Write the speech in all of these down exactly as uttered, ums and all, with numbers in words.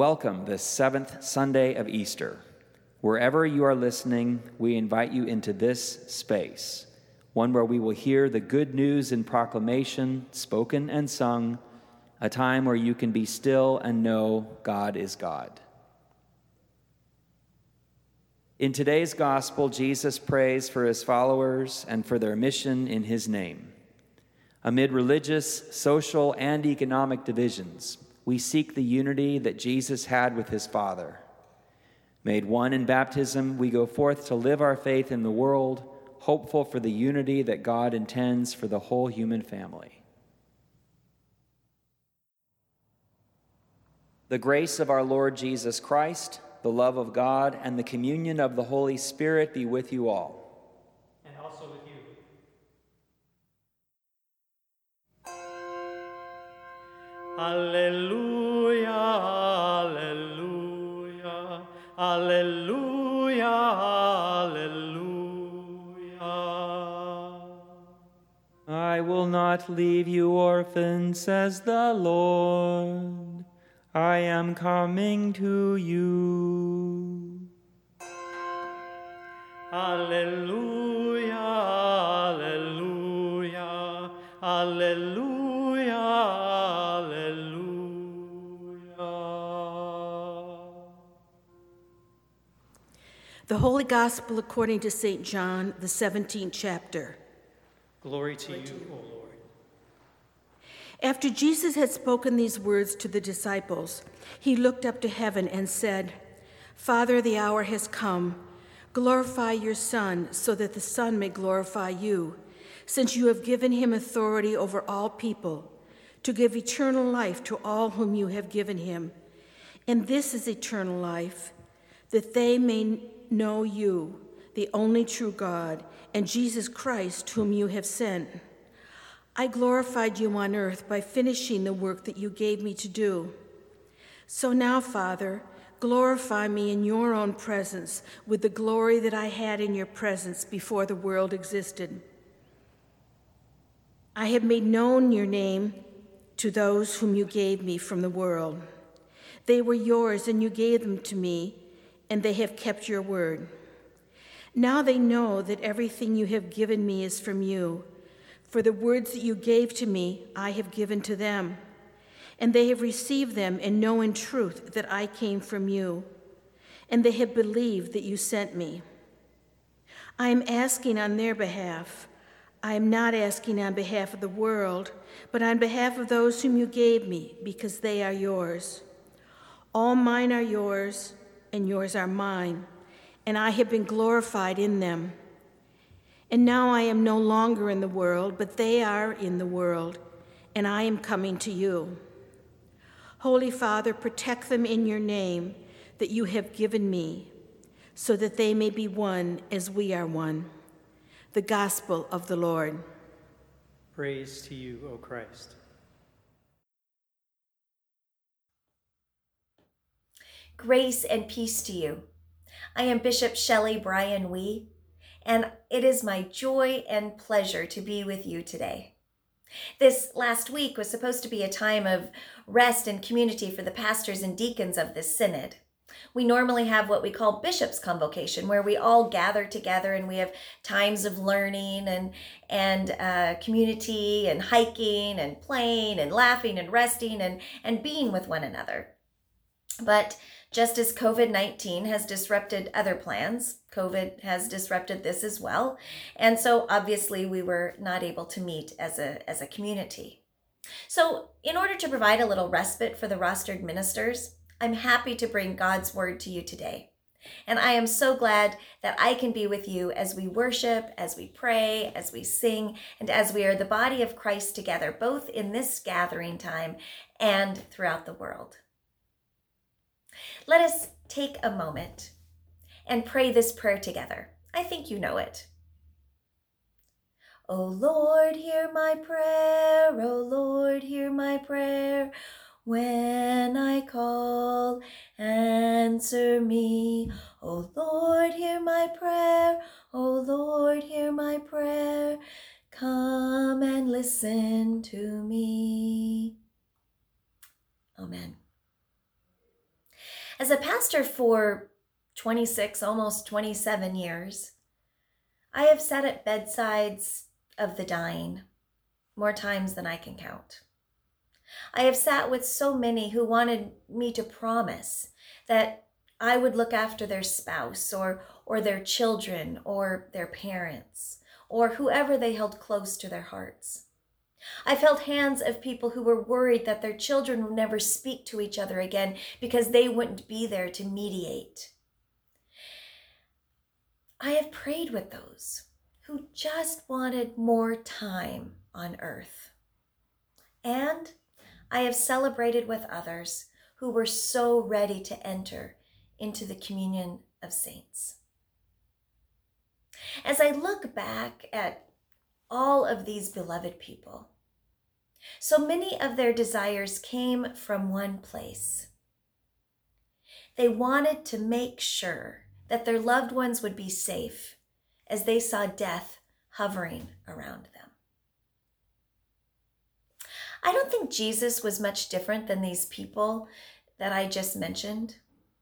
Welcome this seventh Sunday of Easter. Wherever you are listening, we invite you into this space, one where we will hear the good news in proclamation, spoken and sung, a time where you can be still and know God is God. In today's gospel, Jesus prays for his followers and for their mission in his name. Amid religious, social, and economic divisions, we seek the unity that Jesus had with his Father. Made one in baptism, we go forth to live our faith in the world, hopeful for the unity that God intends for the whole human family. The grace of our Lord Jesus Christ, the love of God, and the communion of the Holy Spirit be with you all. And also with you. Alleluia, alleluia, alleluia, alleluia. I will not leave you orphans, says the Lord. I am coming to you. Alleluia, alleluia, alleluia, alleluia. The Holy Gospel according to Saint John, the seventeenth chapter. Glory to you, O Lord. After Jesus had spoken these words to the disciples, he looked up to heaven and said, Father, the hour has come. Glorify your Son, so that the Son may glorify you, since you have given him authority over all people, to give eternal life to all whom you have given him. And this is eternal life, that they may know you, the only true God, and Jesus Christ, whom you have sent. I glorified you on earth by finishing the work that you gave me to do. So now, Father, glorify me in your own presence with the glory that I had in your presence before the world existed. I have made known your name to those whom you gave me from the world. They were yours, and you gave them to me, and they have kept your word. Now they know that everything you have given me is from you. For the words that you gave to me, I have given to them, and they have received them and know in truth that I came from you, and they have believed that you sent me. I am asking on their behalf. I am not asking on behalf of the world, but on behalf of those whom you gave me, because they are yours. All mine are yours, and yours are mine, and I have been glorified in them. And now I am no longer in the world, but they are in the world, and I am coming to you. Holy Father, protect them in your name that you have given me, so that they may be one as we are one. The Gospel of the Lord. Praise to you, O Christ. Grace and peace to you. I am Bishop Shelley Bryan Wee, and it is my joy and pleasure to be with you today. This last week was supposed to be a time of rest and community for the pastors and deacons of this synod. We normally have what we call Bishop's Convocation, where we all gather together and we have times of learning and, and uh, community and hiking and playing and laughing and resting and, and being with one another. But just as covid nineteen has disrupted other plans, COVID has disrupted this as well. And so obviously we were not able to meet as a, as a community. So in order to provide a little respite for the rostered ministers, I'm happy to bring God's word to you today. And I am so glad that I can be with you as we worship, as we pray, as we sing, and as we are the body of Christ together, both in this gathering time and throughout the world. Let us take a moment and pray this prayer together. I think you know it. O Lord, hear my prayer. O Lord, hear my prayer. When I call, answer me. O Lord, hear my prayer. O Lord, hear my prayer. Come and listen to me. Amen. As a pastor for twenty-six, almost twenty-seven years, I have sat at bedsides of the dying more times than I can count. I have sat with so many who wanted me to promise that I would look after their spouse or, or their children or their parents or whoever they held close to their hearts. I felt hands of people who were worried that their children would never speak to each other again because they wouldn't be there to mediate. I have prayed with those who just wanted more time on earth. And I have celebrated with others who were so ready to enter into the communion of saints. As I look back at all of these beloved people, so many of their desires came from one place. They wanted to make sure that their loved ones would be safe as they saw death hovering around them. I don't think Jesus was much different than these people that I just mentioned.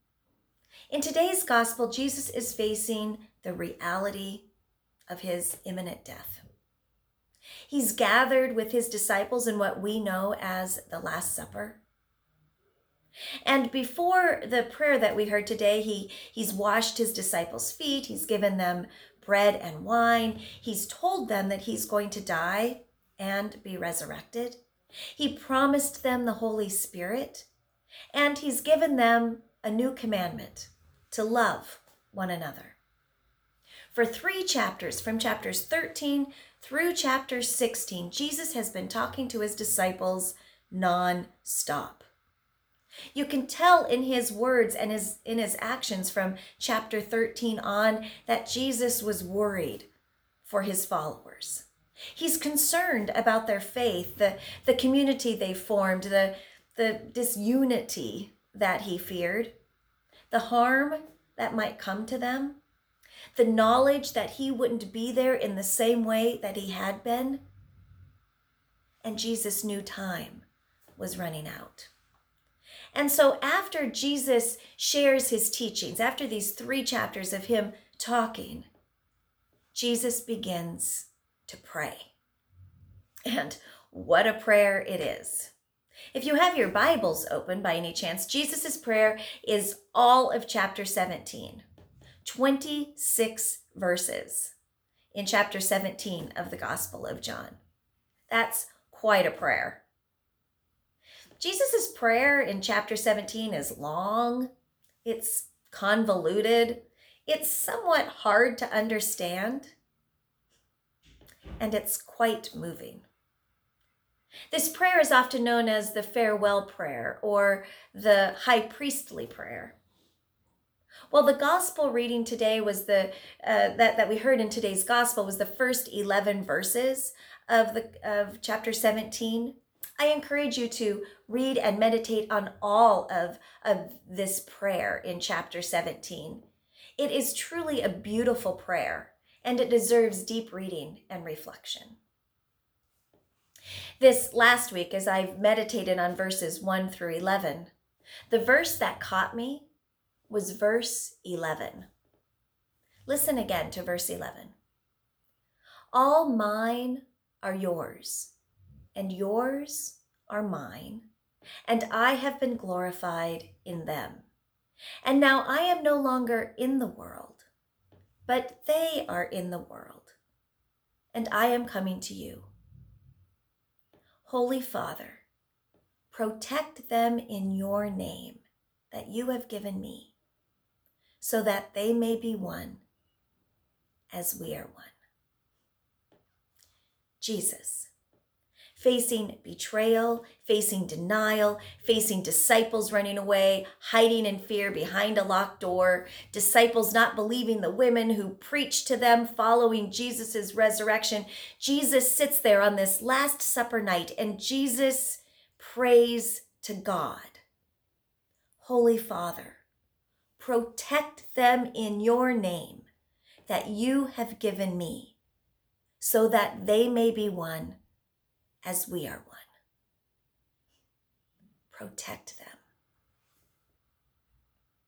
In today's gospel, Jesus is facing the reality of his imminent death. He's gathered with his disciples in what we know as the Last Supper. And before the prayer that we heard today, he, he's washed his disciples' feet. He's given them bread and wine. He's told them that he's going to die and be resurrected. He promised them the Holy Spirit, and he's given them a new commandment to love one another. For three chapters, from chapters thirteen through chapter sixteen, Jesus has been talking to his disciples non-stop. You can tell in his words and his, in his actions from chapter thirteen on that Jesus was worried for his followers. He's concerned about their faith, the, the community they formed, the, the disunity that he feared, the harm that might come to them, the knowledge that he wouldn't be there in the same way that he had been. And Jesus knew time was running out. And so after Jesus shares his teachings, after these three chapters of him talking, Jesus begins to pray. And what a prayer it is. If you have your Bibles open by any chance, Jesus' prayer is all of chapter seventeen, twenty-six verses in chapter seventeen of the Gospel of John. That's quite a prayer. Jesus' prayer in chapter seventeen is long, it's convoluted, it's somewhat hard to understand, and it's quite moving. This prayer is often known as the farewell prayer or the high priestly prayer. Well, the gospel reading today was the uh, that that we heard in today's gospel was the first eleven verses of the of chapter seventeen. I encourage you to read and meditate on all of, of this prayer in chapter seventeen. It is truly a beautiful prayer, and it deserves deep reading and reflection. This last week, as I've meditated on verses one through eleven, the verse that caught me was verse eleven. Listen again to verse eleven. All mine are yours, and yours are mine, and I have been glorified in them. And now I am no longer in the world, but they are in the world, and I am coming to you. Holy Father, protect them in your name that you have given me, so that they may be one as we are one. Jesus, facing betrayal, facing denial, facing disciples running away, hiding in fear behind a locked door, disciples not believing the women who preached to them following Jesus' resurrection. Jesus sits there on this Last Supper night, and Jesus prays to God. Holy Father, protect them in your name that you have given me, so that they may be one as we are one. Protect them.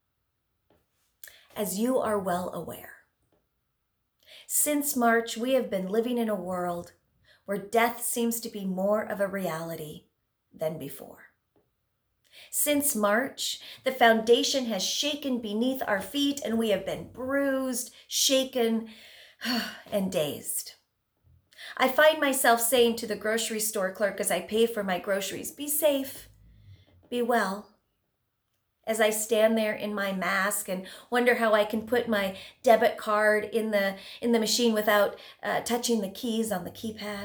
as you are well aware. Since March, we have been living in a world where death seems to be more of a reality than before. Since March, the foundation has shaken beneath our feet and we have been bruised, shaken, and dazed. I find myself saying to the grocery store clerk as I pay for my groceries, "Be safe, be well," as I stand there in my mask and wonder how I can put my debit card in the, in the machine without uh, touching the keys on the keypad.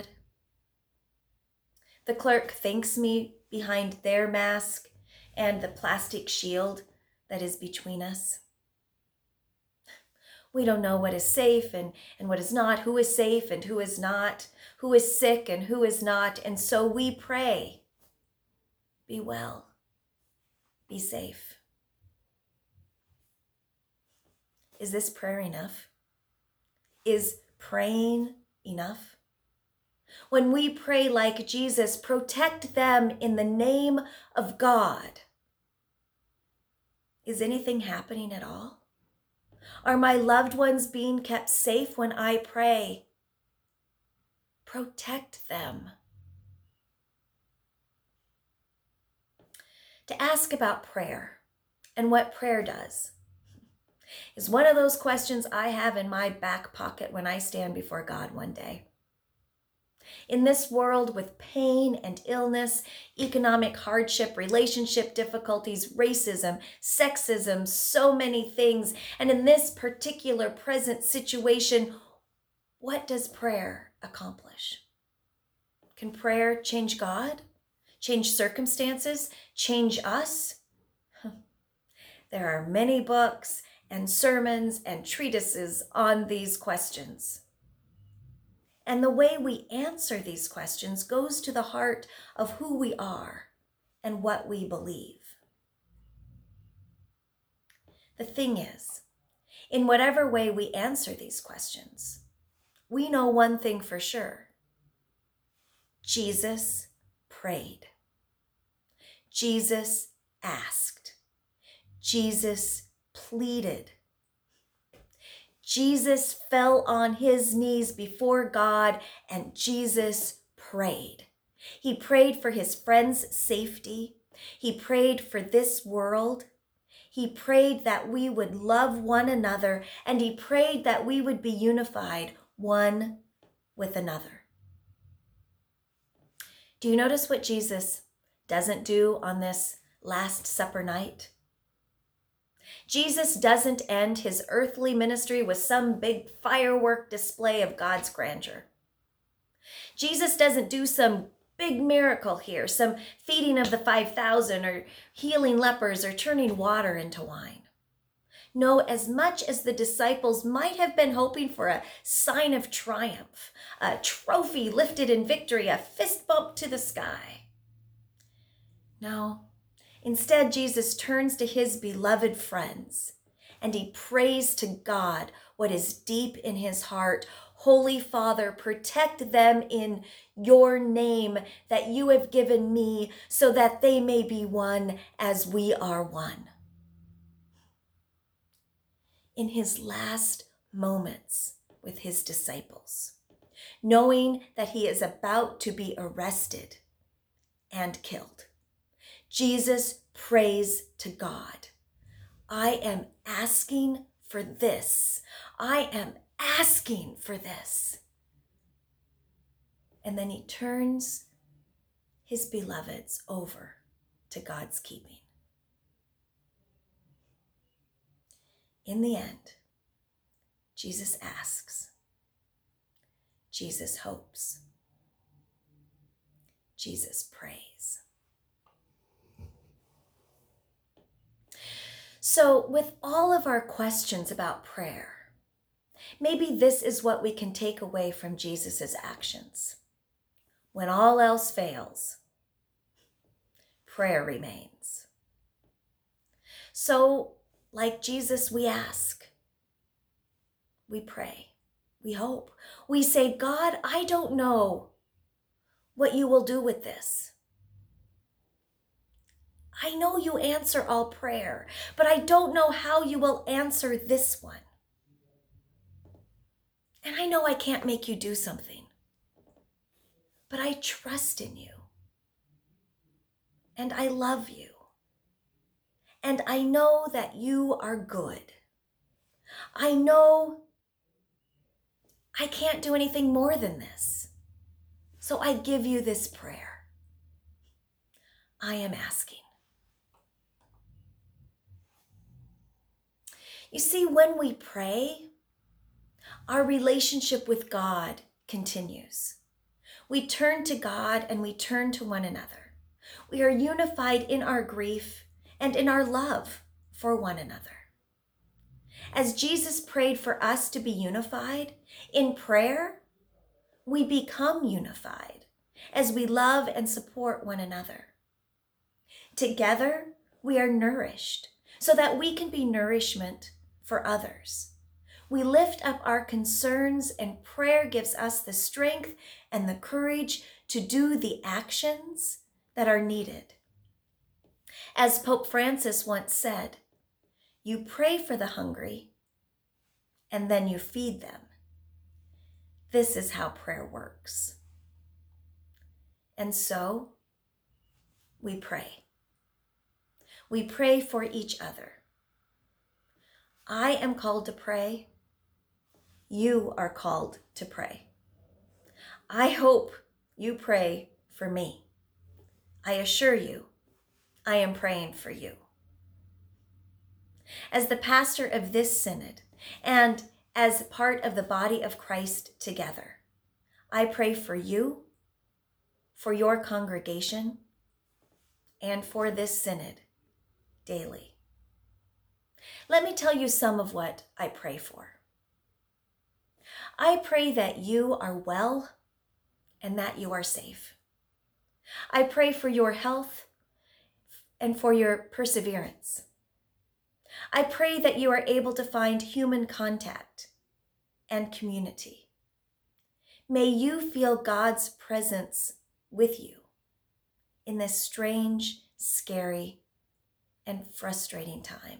The clerk thanks me behind their mask and the plastic shield that is between us. We don't know what is safe and, and what is not, who is safe and who is not, who is sick and who is not, and so we pray, be well, be safe. Is this prayer enough? Is praying enough? When we pray like Jesus, protect them in the name of God, is anything happening at all? Are my loved ones being kept safe when I pray? Protect them. To ask about prayer and what prayer does is one of those questions I have in my back pocket when I stand before God one day. In this world with pain and illness, economic hardship, relationship difficulties, racism, sexism, so many things, and in this particular present situation, what does prayer accomplish? Can prayer change God? Change circumstances? Change us? There are many books and sermons and treatises on these questions. And the way we answer these questions goes to the heart of who we are and what we believe. The thing is, in whatever way we answer these questions, we know one thing for sure. Jesus prayed. Jesus asked. Jesus pleaded. Jesus fell on his knees before God and Jesus prayed. He prayed for his friends' safety. He prayed for this world. He prayed that we would love one another, and he prayed that we would be unified one with another. Do you notice what Jesus doesn't do on this Last Supper night? Jesus doesn't end his earthly ministry with some big firework display of God's grandeur. Jesus doesn't do some big miracle here, some feeding of the five thousand or healing lepers or turning water into wine. No, as much as the disciples might have been hoping for a sign of triumph, a trophy lifted in victory, a fist bump to the sky. No. Instead, Jesus turns to his beloved friends and he prays to God what is deep in his heart. Holy Father, protect them in your name that you have given me so that they may be one as we are one. In his last moments with his disciples, knowing that he is about to be arrested and killed, Jesus prays to God. I am asking for this. I am asking for this. And then he turns his beloveds over to God's keeping. In the end, Jesus asks. Jesus hopes. Jesus prays. So with all of our questions about prayer, maybe this is what we can take away from Jesus' actions. When all else fails, prayer remains. So, like Jesus, we ask, we pray, we hope. We say, God, I don't know what you will do with this. I know you answer all prayer, but I don't know how you will answer this one. And I know I can't make you do something, but I trust in you. And I love you. And I know that you are good. I know I can't do anything more than this. So I give you this prayer. I am asking. You see, when we pray, our relationship with God continues. We turn to God and we turn to one another. We are unified in our grief and in our love for one another. As Jesus prayed for us to be unified, in prayer, we become unified as we love and support one another. Together, we are nourished so that we can be nourishment for others. We lift up our concerns, and prayer gives us the strength and the courage to do the actions that are needed. As Pope Francis once said, you pray for the hungry, and then you feed them. This is how prayer works. And so, we pray. We pray for each other. I am called to pray. You are called to pray. I hope you pray for me. I assure you, I am praying for you. As the pastor of this synod and as part of the body of Christ together, I pray for you, for your congregation, and for this synod daily. Let me tell you some of what I pray for. I pray that you are well and that you are safe. I pray for your health and for your perseverance. I pray that you are able to find human contact and community. May you feel God's presence with you in this strange, scary, and frustrating time.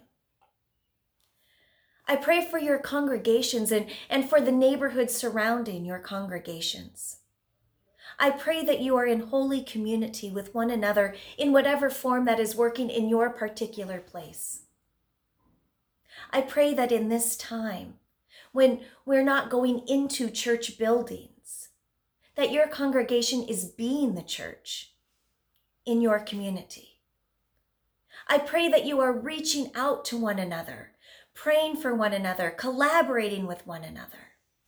I pray for your congregations and, and for the neighborhoods surrounding your congregations. I pray that you are in holy community with one another in whatever form that is working in your particular place. I pray that in this time, when we're not going into church buildings, that your congregation is being the church in your community. I pray that you are reaching out to one another, praying for one another, collaborating with one another.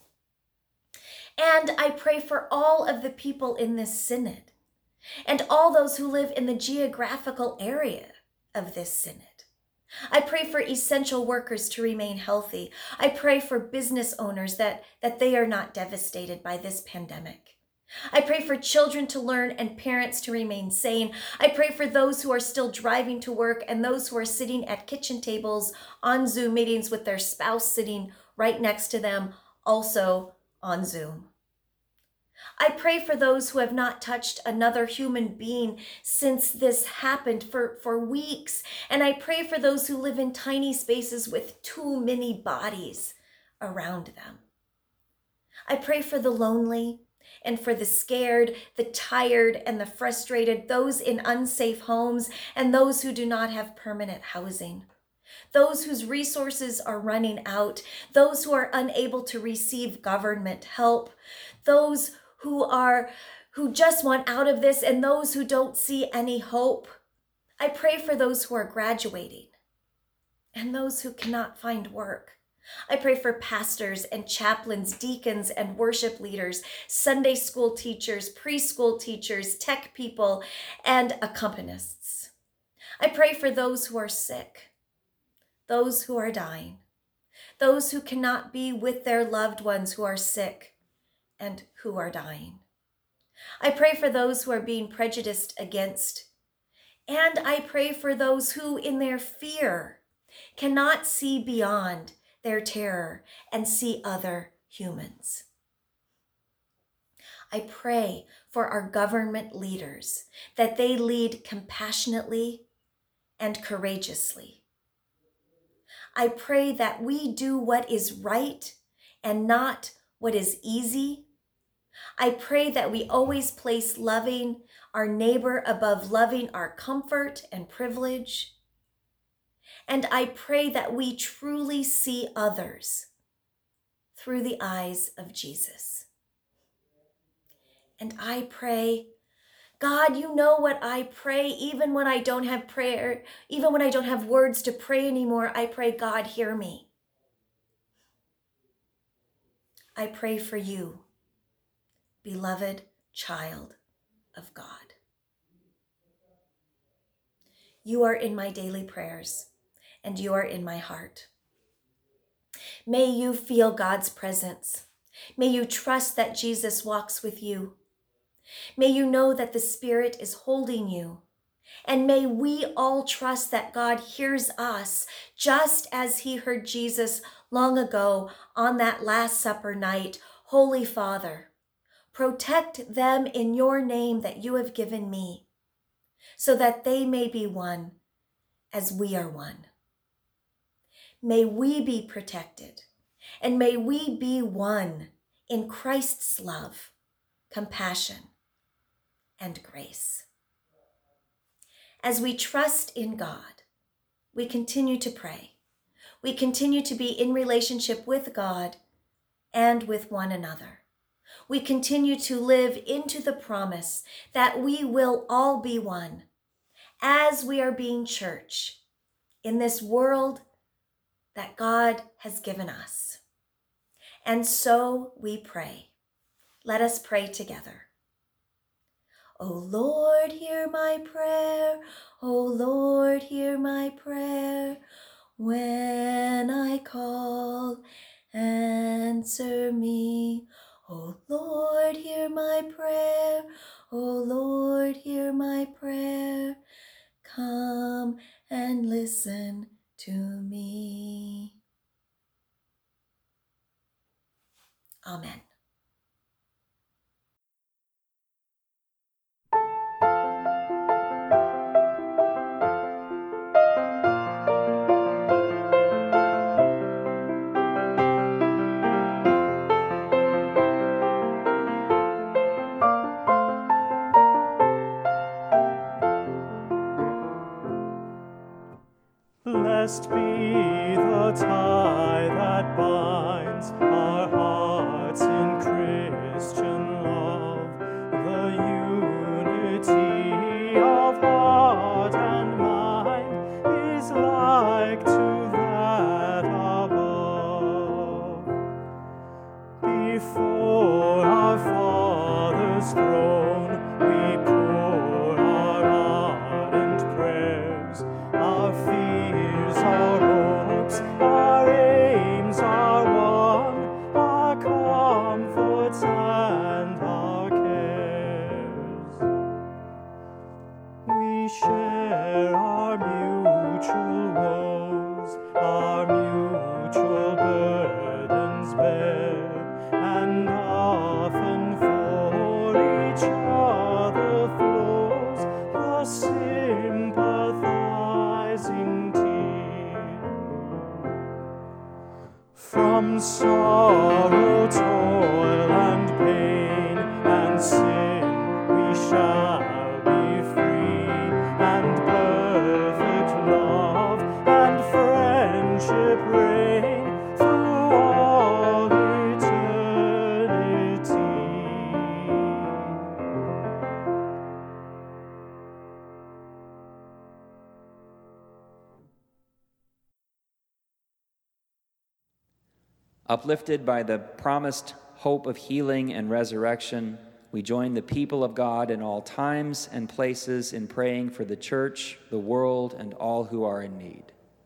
And I pray for all of the people in this synod and all those who live in the geographical area of this synod. I pray for essential workers to remain healthy. I pray for business owners that, that they are not devastated by this pandemic. I pray for children to learn and parents to remain sane. I pray for those who are still driving to work and those who are sitting at kitchen tables on Zoom meetings with their spouse sitting right next to them, also on Zoom. I pray for those who have not touched another human being since this happened for, for weeks. And I pray for those who live in tiny spaces with too many bodies around them. I pray for the lonely and for the scared, the tired, and the frustrated, those in unsafe homes and those who do not have permanent housing. Those whose resources are running out, those who are unable to receive government help, those who are who just want out of this, and those who don't see any hope. I pray for those who are graduating and those who cannot find work. I pray for pastors and chaplains, deacons and worship leaders, Sunday school teachers, preschool teachers, tech people, and accompanists. I pray for those who are sick, those who are dying, those who cannot be with their loved ones who are sick and who are dying. I pray for those who are being prejudiced against, and I pray for those who, in their fear, cannot see beyond their terror and see other humans. I pray for our government leaders that they lead compassionately and courageously. I pray that we do what is right and not what is easy. I pray that we always place loving our neighbor above loving our comfort and privilege. And I pray that we truly see others through the eyes of Jesus. And I pray, God, you know what I pray, even when I don't have prayer, even when I don't have words to pray anymore, I pray, God, hear me. I pray for you, beloved child of God. You are in my daily prayers, and you are in my heart. May you feel God's presence. May you trust that Jesus walks with you. May you know that the Spirit is holding you. And may we all trust that God hears us just as he heard Jesus long ago on that Last Supper night. Holy Father, protect them in your name that you have given me, so that they may be one as we are one. May we be protected, and may we be one in Christ's love, compassion, and grace. As we trust in God, we continue to pray. We continue to be in relationship with God and with one another. We continue to live into the promise that we will all be one as we are being church in this world that God has given us. And so we pray. Let us pray together. O Lord, hear my prayer. O Lord, hear my prayer. When I call, answer me. O Lord, hear my prayer. O Lord, hear my prayer. Come and listen to me. Amen. Blessed be the tie that binds our hearts in Christian love, the unity of heart and mind is like to that above. Before our Father's throne we pour our ardent prayers, our fears, our hopes, our aims, our one, our comforts and our cares. We share our mutual woes, our mutual burdens bear, and often for each other flows the sympathizing tear. From sorrow, toil, and pain, and sin we shall be free, and perfect love and friendship reign through all eternity. Uplifted by the promised hope of healing and resurrection, we join the people of God in all times and places in praying for the church, the world, and all who are in need.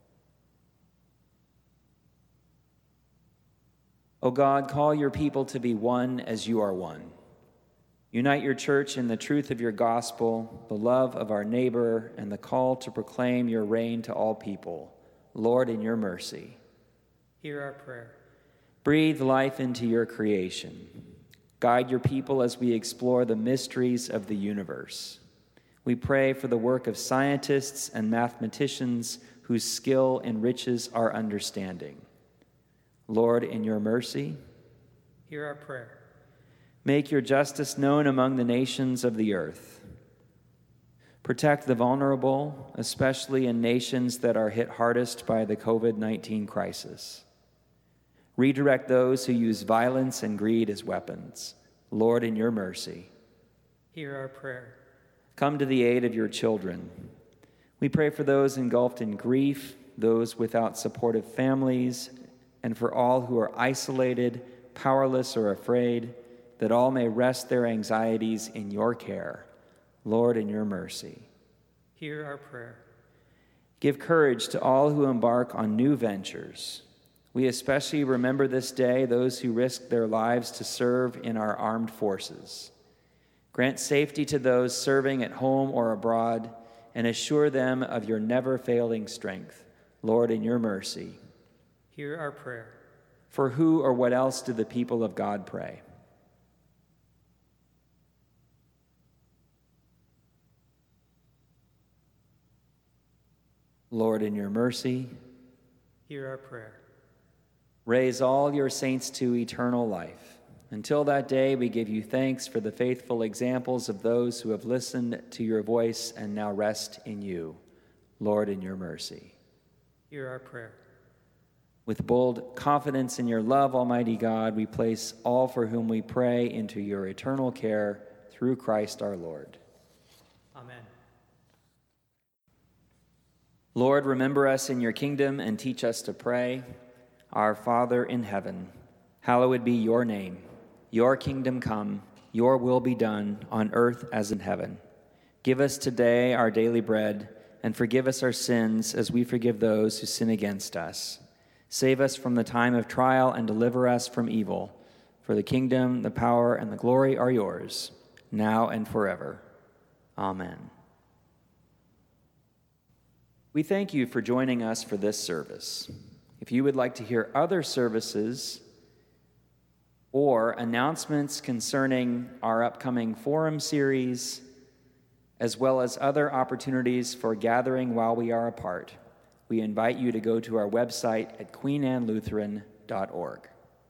O God, call your people to be one as you are one. Unite your church in the truth of your gospel, the love of our neighbor, and the call to proclaim your reign to all people. Lord, in your mercy. Hear our prayer. Breathe life into your creation. Guide your people as we explore the mysteries of the universe. We pray for the work of scientists and mathematicians whose skill enriches our understanding. Lord, in your mercy, Hear our prayer. make your justice known among the nations of the earth. Protect the vulnerable, especially in nations that are hit hardest by the covid nineteen crisis. Redirect those who use violence and greed as weapons. Lord, in your mercy, Hear our prayer. come to the aid of your children. We pray for those engulfed in grief, those without supportive families, and for all who are isolated, powerless, or afraid, that all may rest their anxieties in your care. Lord, in your mercy. Hear our prayer. Give courage to all who embark on new ventures. We especially remember this day those who risk their lives to serve in our armed forces. Grant safety to those serving at home or abroad, and assure them of your never-failing strength. Lord, in your mercy. Hear our prayer. For who or what else do the people of God pray? Lord, in your mercy, Hear our prayer. raise all your saints to eternal life. Until that day, we give you thanks for the faithful examples of those who have listened to your voice and now rest in you. Lord, in your mercy. Hear our prayer. With bold confidence in your love, Almighty God, we place all for whom we pray into your eternal care through Christ our Lord. Amen. Lord, remember us in your kingdom and teach us to pray. Our Father in heaven, hallowed be your name. Your kingdom come, your will be done on earth as in heaven. Give us today our daily bread, and forgive us our sins as we forgive those who sin against us. Save us from the time of trial and deliver us from evil. For the kingdom, the power, and the glory are yours, now and forever. Amen. We thank you for joining us for this service. If you would like to hear other services or announcements concerning our upcoming forum series, as well as other opportunities for gathering while we are apart, we invite you to go to our website at queen anne lutheran dot org.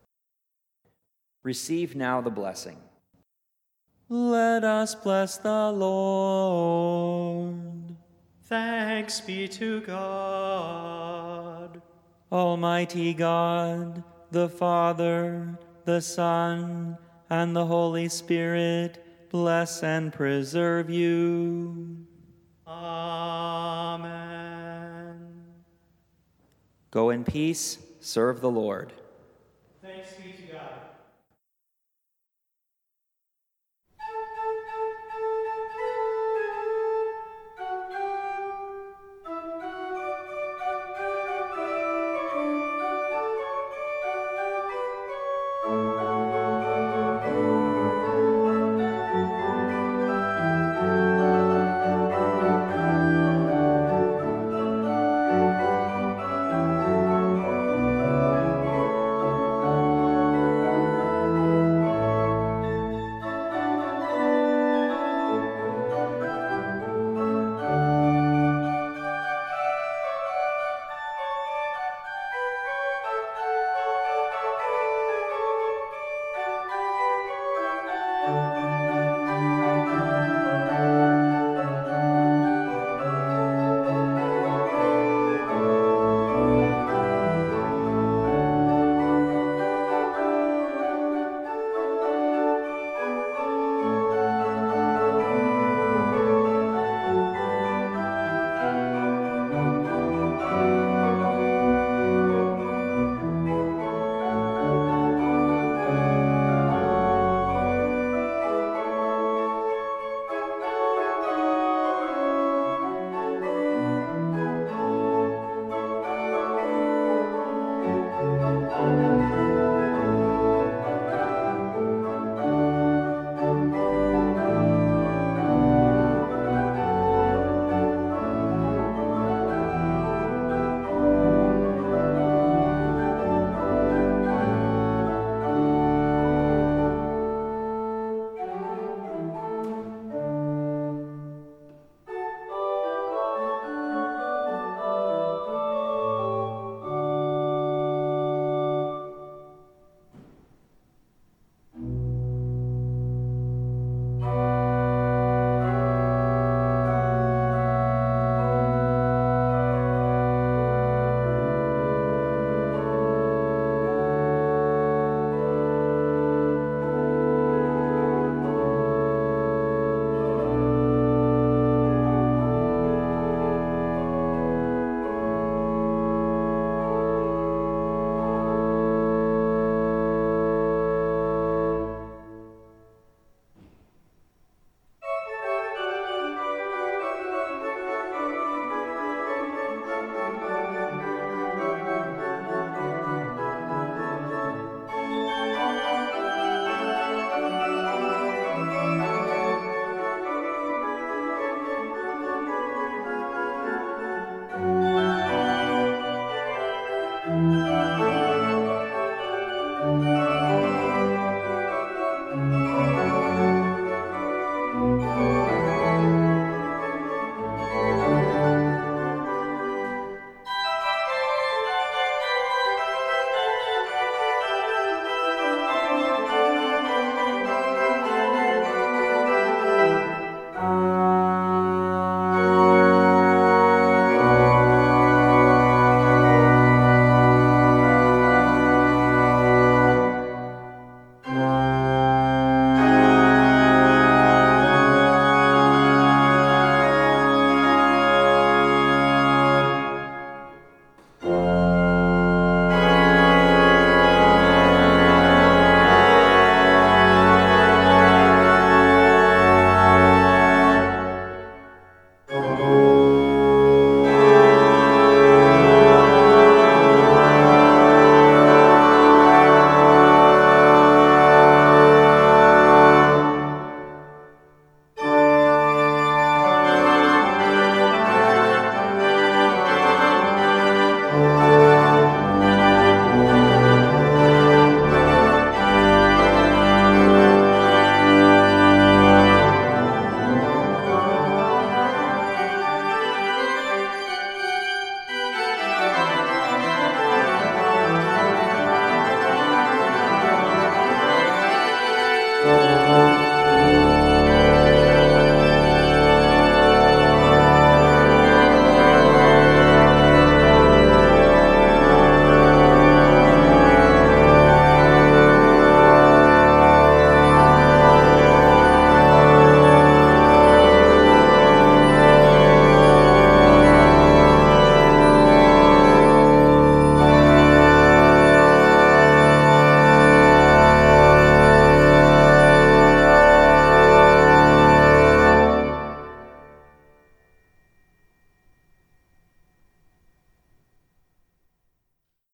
Receive now the blessing. Let us bless the Lord. Thanks be to God. Almighty God, the Father, the Son, and the Holy Spirit, bless and preserve you. Amen. Go in peace, serve the Lord.